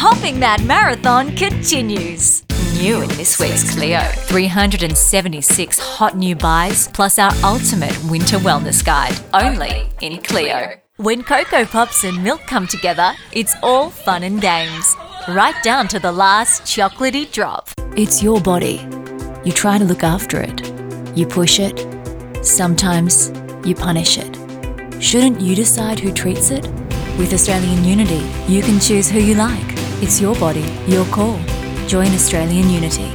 Hopping Mad Marathon continues. New in this week's Cleo, 376 hot new buys plus our ultimate winter wellness guide, only in Cleo. When Cocoa Pops and milk come together, it's all fun and games, right down to the last chocolatey drop. It's your body. You try to look after it. You push it. Sometimes you punish it. Shouldn't you decide who treats it? With Australian Unity, you can choose who you like. It's your body, your call. Join Australian Unity.